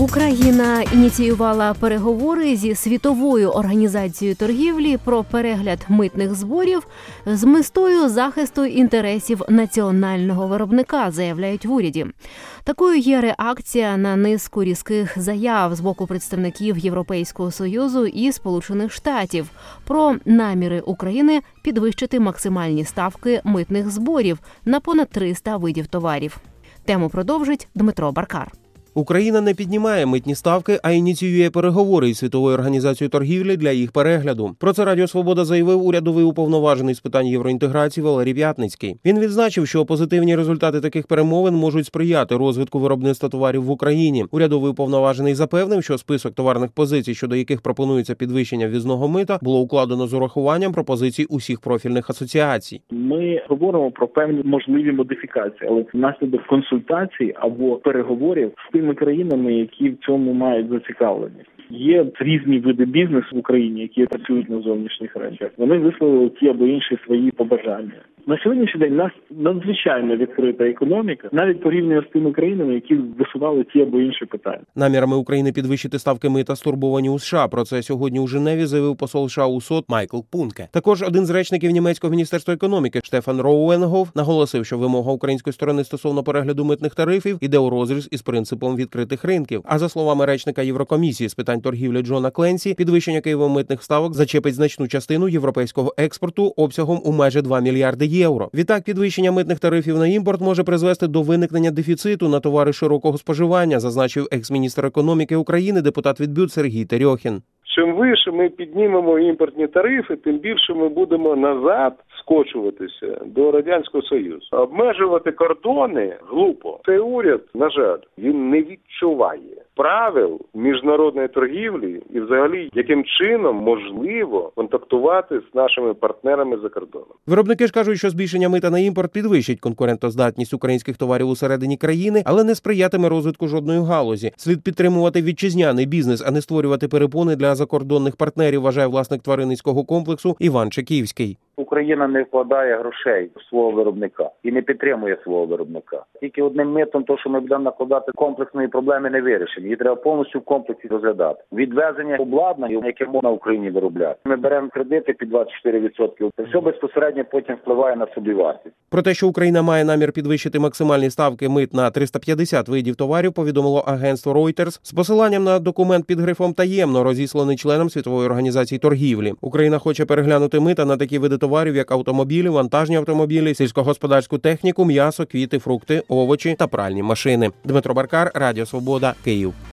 Україна ініціювала переговори зі Світовою організацією торгівлі про перегляд митних зборів з метою захисту інтересів національного виробника, заявляють в уряді. Такою є реакція на низку різких заяв з боку представників Європейського Союзу і Сполучених Штатів про наміри України підвищити максимальні ставки митних зборів на понад 300 видів товарів. Тему продовжить Дмитро Баркар. Україна не піднімає митні ставки, а ініціює переговори із Світовою організацією торгівлі для їх перегляду. Про це Радіо Свобода заявив урядовий уповноважений з питань євроінтеграції Валерій П'ятницький. Він відзначив, що позитивні результати таких перемовин можуть сприяти розвитку виробництва товарів в Україні. Урядовий уповноважений запевнив, що список товарних позицій, щодо яких пропонується підвищення ввізного мита, було укладено з урахуванням пропозицій усіх профільних асоціацій. Ми говоримо про певні можливі модифікації, але внаслідок консультацій або переговорів з тими країнами, які в цьому мають зацікавленість. Є різні види бізнесу в Україні, які працюють на зовнішніх речах. Вони висловили ті або інші свої побажання. На сьогоднішній день у нас надзвичайно відкрита економіка, навіть порівняно з тими країнами, які висували ті або інші питання. Намірами України підвищити ставки мита стурбовані у США. Про це сьогодні у Женеві заявив посол США у СОТ Майкл Пунке. Також один з речників німецького міністерства економіки Штефан Роуенгоф наголосив, що вимога української сторони стосовно перегляду митних тарифів іде у розріз із принципом відкритих ринків. А за словами речника Єврокомісії з питань торгівлі Джона Кленсі, підвищення Києвом митних ставок зачепить значну частину європейського експорту обсягом у майже 2 мільярди євро. Відтак, підвищення митних тарифів на імпорт може призвести до виникнення дефіциту на товари широкого споживання, зазначив екс-міністр економіки України, депутат від БЮТ Сергій Терьохін. Чим вище ми піднімемо імпортні тарифи, тим більше ми будемо назад скочуватися до Радянського Союзу. Обмежувати кордони глупо. Цей уряд, на жаль, він не відчуває правил міжнародної торгівлі і взагалі, яким чином можливо контактувати з нашими партнерами за кордоном. Виробники ж кажуть, що збільшення мита на імпорт підвищить конкурентоздатність українських товарів усередині країни, але не сприятиме розвитку жодної галузі. Слід підтримувати вітчизняний бізнес, а не створювати перепони для закордонних партнерів, вважає власник тваринницького комплексу Іван Чеківський. Україна не вкладає грошей в свого виробника і не підтримує свого виробника. Тільки одним митом, то, що ми будемо накладати, комплексної проблеми не вирішимо. Її треба повністю в комплексі розглядати. Відвезення обладнання, яке можна в Україні виробляти. Ми беремо кредити під 24%. Це все безпосередньо потім впливає на собівартість. Про те, що Україна має намір підвищити максимальні ставки мит на 350 видів товарів, повідомило агентство Reuters з посиланням на документ під грифом «Таємно», розісланий членам Світової організації торгівлі. Україна хоче переглянути мита на такі види товарів, як автомобілі, вантажні автомобілі, сільськогосподарську техніку, м'ясо, квіти, фрукти, овочі та пральні машини. Дмитро Баркар, Радіо Свобода, Київ.